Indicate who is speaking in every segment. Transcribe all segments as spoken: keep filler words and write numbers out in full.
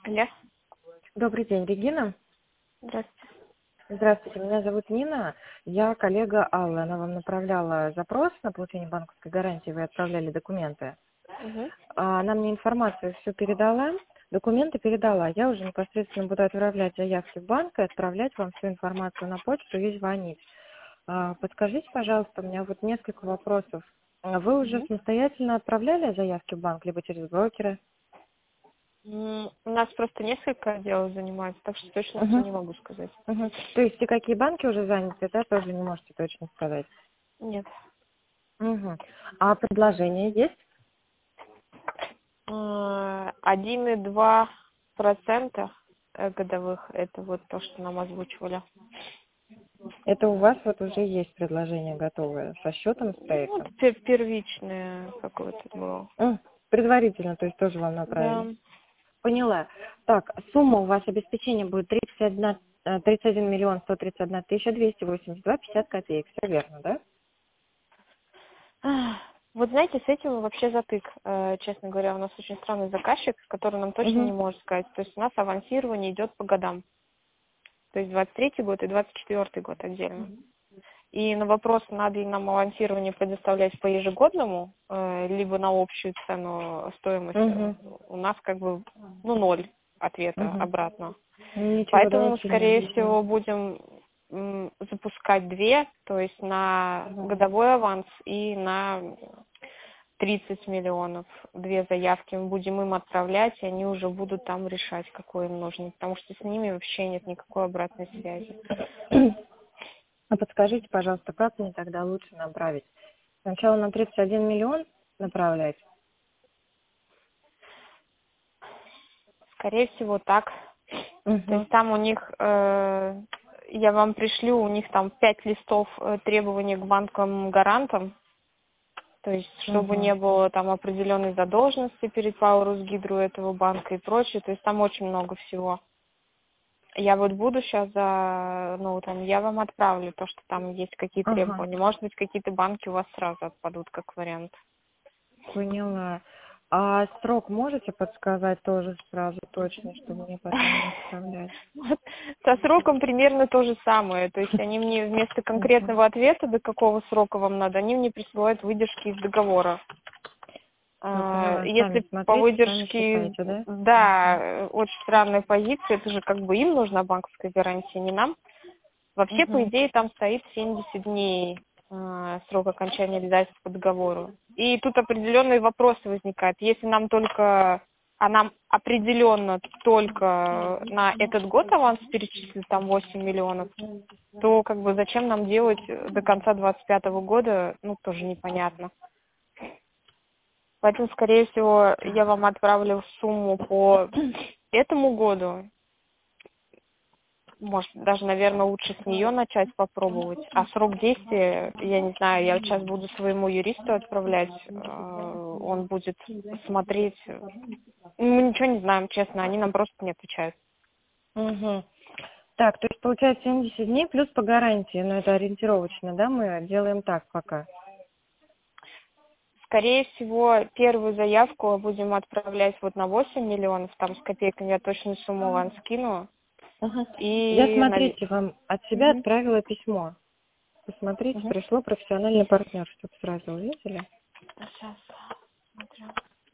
Speaker 1: Алло.
Speaker 2: Добрый день, Регина.
Speaker 1: Здравствуйте.
Speaker 2: Здравствуйте, меня зовут Нина. Я коллега Аллы. Она вам направляла запрос на получение банковской гарантии, вы отправляли документы.
Speaker 1: Угу.
Speaker 2: А, Она мне информацию все передала, документы передала. Я уже непосредственно буду отправлять заявки в банк и отправлять вам всю информацию на почту и звонить. А, Подскажите, пожалуйста, у меня вот несколько вопросов. А Вы уже
Speaker 1: Угу.
Speaker 2: самостоятельно отправляли заявки в банк, либо через брокера?
Speaker 1: У нас просто несколько дел занимается, так что точности
Speaker 2: Угу.
Speaker 1: не могу сказать.
Speaker 2: Угу. То есть и какие банки уже заняты, да, тоже не можете точно сказать?
Speaker 1: Нет.
Speaker 2: Угу. А предложение есть?
Speaker 1: Э, Один и два процента годовых, это вот то, что нам озвучивали.
Speaker 2: Это у вас вот уже есть предложение готовое, со счетом
Speaker 1: Ну,
Speaker 2: стоит?
Speaker 1: пер- первичное какое-то было.
Speaker 2: М, Предварительно, то есть тоже вам
Speaker 1: Да.
Speaker 2: направили. Поняла. Так, сумма у вас обеспечения будет тридцать один, э, тридцать один миллион сто тридцать одна тысяча двести восемьдесят два пятьдесят копеек. Все верно, да?
Speaker 1: Ах, Вот знаете, с этим вообще затык. Э, Честно говоря, у нас очень странный заказчик, который нам точно не
Speaker 2: Угу.
Speaker 1: может сказать. То есть у нас авансирование идет по годам. То есть двадцать третий год и двадцать четвёртый год отдельно. И на вопрос, надо ли нам авансирование предоставлять по ежегодному, э, либо на общую цену стоимости,
Speaker 2: Угу.
Speaker 1: у нас как бы ну, ноль ответа
Speaker 2: Угу.
Speaker 1: обратно.
Speaker 2: Ничего,
Speaker 1: Поэтому,
Speaker 2: давайте я
Speaker 1: скорее
Speaker 2: объясню.
Speaker 1: всего, будем м, запускать две, то есть на годовой аванс и на тридцать миллионов. Две заявки мы будем им отправлять, и они уже будут там решать, какой им нужен, потому что с ними вообще нет никакой обратной связи.
Speaker 2: А подскажите, пожалуйста, как мне тогда лучше направить? Сначала на тридцать один миллион направлять?
Speaker 1: Скорее всего, так. То
Speaker 2: Угу.
Speaker 1: есть там у них, э, я вам пришлю, у них там пять листов э, требований к банковым гарантам, то есть чтобы
Speaker 2: Угу.
Speaker 1: не было там определенной задолженности перед Паурус-Гидро этого банка и прочее, то есть там очень много всего. Я вот буду сейчас за ноутом, я вам отправлю то, что там есть какие
Speaker 2: Ага.
Speaker 1: требования. Может быть, какие-то банки у вас сразу отпадут, как вариант.
Speaker 2: Поняла. А срок можете подсказать тоже сразу точно, чтобы мне потом не отправлять?
Speaker 1: Вот. Со сроком примерно то же самое. То есть они мне вместо
Speaker 2: Мгм.
Speaker 1: конкретного ответа, до какого срока вам надо, они мне присылают выдержки из договора.
Speaker 2: Я
Speaker 1: А,
Speaker 2: поняла. Сами
Speaker 1: Если по
Speaker 2: смотрите, сами
Speaker 1: выдержке,
Speaker 2: считайте, да?
Speaker 1: да,
Speaker 2: Мгм.
Speaker 1: э, очень странная позиция, это же как бы им нужна банковская гарантия, не нам. Вообще, по
Speaker 2: Мгм.
Speaker 1: идее, там стоит семьдесят дней а, срок окончания обязательств по договору. И тут определенные вопросы возникают. Если нам только, а нам определенно только на этот год аванс перечислит там восемь миллионов, то как бы зачем нам делать до конца двадцать пятого года, ну, тоже непонятно. Поэтому, скорее всего, я
Speaker 2: Так.
Speaker 1: вам отправлю сумму по этому году. Может, даже, наверное, лучше с нее начать попробовать. А срок действия, я не знаю, я сейчас буду своему юристу отправлять. э, Он будет смотреть. Мы ничего не знаем, честно, они нам просто не отвечают.
Speaker 2: Мгм. Так, то есть получается семьдесят дней плюс по гарантии, но это ориентировочно, да, мы делаем так пока?
Speaker 1: Скорее всего, первую заявку будем отправлять вот на восемь миллионов, там с копейками, я точную сумму вам скину.
Speaker 2: Ага. Я,
Speaker 1: И, наве-
Speaker 2: смотрите, вам от себя
Speaker 1: Мгм,
Speaker 2: отправила письмо. Посмотрите,
Speaker 1: мгм.
Speaker 2: пришло профессиональный партнер, чтобы сразу увидели.
Speaker 1: Сейчас смотрю.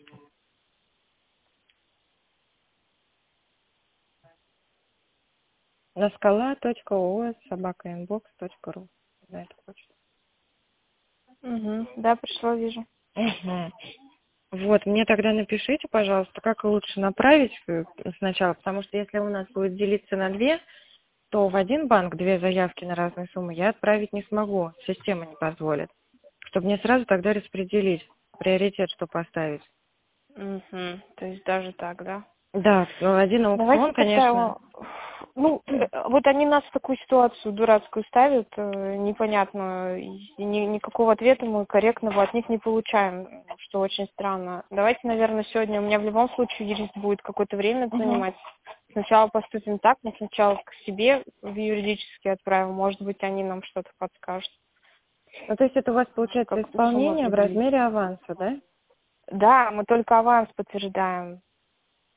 Speaker 2: На скала точка о собака инбокс точка ру. На эту почту.
Speaker 1: Мгм. Да, пришло, вижу.
Speaker 2: Угу. Вот, мне тогда напишите, пожалуйста, как лучше направить э, сначала, потому что если у нас будет делиться на две, то в один банк две заявки на разные суммы я отправить не смогу, система не позволит. Чтобы мне сразу тогда распределить, приоритет, что поставить.
Speaker 1: Мгм. То есть даже так, да?
Speaker 2: Да, ну, один
Speaker 1: Давайте
Speaker 2: аукцион,
Speaker 1: тогда,
Speaker 2: конечно.
Speaker 1: ну, э, вот они нас в такую ситуацию дурацкую ставят, э, непонятно, и ни- никакого ответа мы корректного от них не получаем, что очень странно. Давайте, наверное, сегодня, у меня в любом случае юрист будет какое-то время
Speaker 2: Угу.
Speaker 1: занимать. Сначала поступим так, мы сначала к себе в юридически отправим, может быть, они нам что-то подскажут,
Speaker 2: Ну, то есть это у вас получается
Speaker 1: как лучше
Speaker 2: исполнение
Speaker 1: можно
Speaker 2: в
Speaker 1: делить.
Speaker 2: размере аванса, да?
Speaker 1: Да, мы только аванс подтверждаем.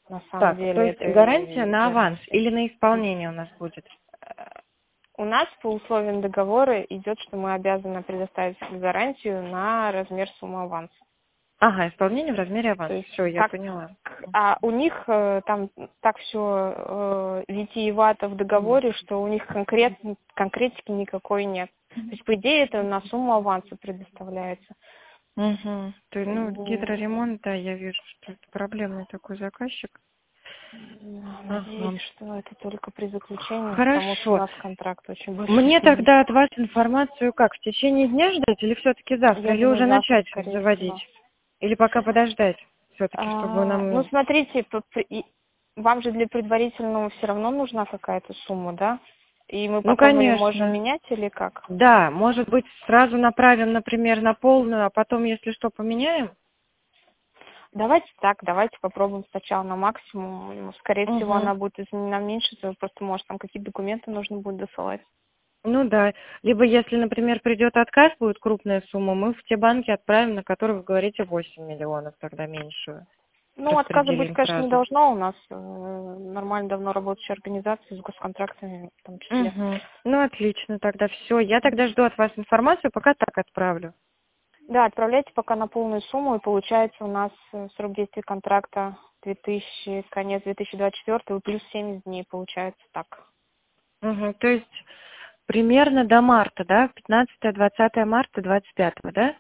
Speaker 1: на самом
Speaker 2: Так,
Speaker 1: деле.
Speaker 2: то есть
Speaker 1: это
Speaker 2: гарантия на аванс
Speaker 1: гарантия.
Speaker 2: или на исполнение у нас будет?
Speaker 1: У нас по условиям договора идет, что мы обязаны предоставить гарантию на размер суммы аванса.
Speaker 2: Ага, исполнение в размере
Speaker 1: То
Speaker 2: аванса.
Speaker 1: есть
Speaker 2: Все, я
Speaker 1: как,
Speaker 2: поняла.
Speaker 1: а у них э, там так все э, витиевато в договоре, что у них конкрет, конкретики никакой нет. То есть, по идее, это на сумму аванса предоставляется.
Speaker 2: Угу. То есть, ну,
Speaker 1: Вот.
Speaker 2: гидроремонт, да, я вижу, что это проблемный такой заказчик.
Speaker 1: Надеюсь,
Speaker 2: Ага.
Speaker 1: что это только при заключении, потому что у
Speaker 2: Хорошо.
Speaker 1: нас контракт очень большой.
Speaker 2: Мне тогда от вас информацию как, в течение дня ждать или все-таки завтра?
Speaker 1: Я
Speaker 2: Или
Speaker 1: думаю,
Speaker 2: уже
Speaker 1: завтра,
Speaker 2: начать
Speaker 1: скорее всего.
Speaker 2: заводить? Или пока подождать все-таки, чтобы
Speaker 1: А, ну,
Speaker 2: нам...
Speaker 1: смотрите, по- при- и- вам же для предварительного все равно нужна какая-то сумма, да? И мы
Speaker 2: Ну,
Speaker 1: потом ее можем
Speaker 2: конечно.
Speaker 1: менять или как?
Speaker 2: Да, может быть, сразу направим, например, на полную, а потом, если что, поменяем?
Speaker 1: Давайте так, давайте попробуем сначала на максимум. Скорее всего,
Speaker 2: Угу.
Speaker 1: она будет изменена меньше, то просто, может, там какие-то документы нужно будет досылать.
Speaker 2: Ну да. Либо если, например, придет отказ, будет крупная сумма, мы в те банки отправим, на которые вы говорите восемь миллионов, тогда меньшую.
Speaker 1: Ну, отказа быть,
Speaker 2: Распределим
Speaker 1: конечно, не
Speaker 2: сразу.
Speaker 1: должно. У нас э, нормально давно работающая организация с госконтрактами в том числе.
Speaker 2: Угу. Ну, отлично, тогда все. Я тогда жду от вас информацию, пока так отправлю.
Speaker 1: Да, отправляйте пока на полную сумму, и получается у нас э, срок действия контракта две тысячи, конец две тысячи двадцать четвёртого плюс семьдесят дней, получается так.
Speaker 2: Угу. То есть примерно до марта, да? пятнадцатое-двадцатое марта двадцать пятого, да?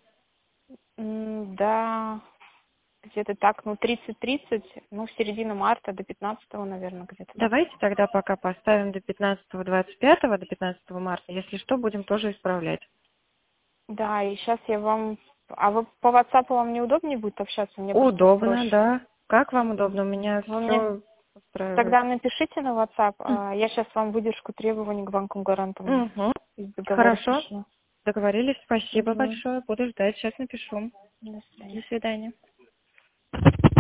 Speaker 1: М, Да, где-то так, ну, тридцать-тридцать, ну, в середине марта до пятнадцатого, наверное, где-то так.
Speaker 2: Давайте тогда пока поставим до пятнадцатого-двадцать пятого, до пятнадцатого марта. Если что, будем тоже исправлять.
Speaker 1: Да, и сейчас я вам... А вы по WhatsApp вам неудобнее будет общаться? Мне просто так
Speaker 2: Удобно,
Speaker 1: проще.
Speaker 2: да. Как вам удобно? У меня
Speaker 1: Вы мне
Speaker 2: все устраивает.
Speaker 1: тогда напишите на WhatsApp, а я сейчас вам выдержку требований к банкам гарантам
Speaker 2: Угу.
Speaker 1: из договора
Speaker 2: Хорошо.
Speaker 1: пришлю.
Speaker 2: Договорились. Спасибо
Speaker 1: Угу.
Speaker 2: большое. Буду ждать. Сейчас напишу.
Speaker 1: До свидания.
Speaker 2: До свидания.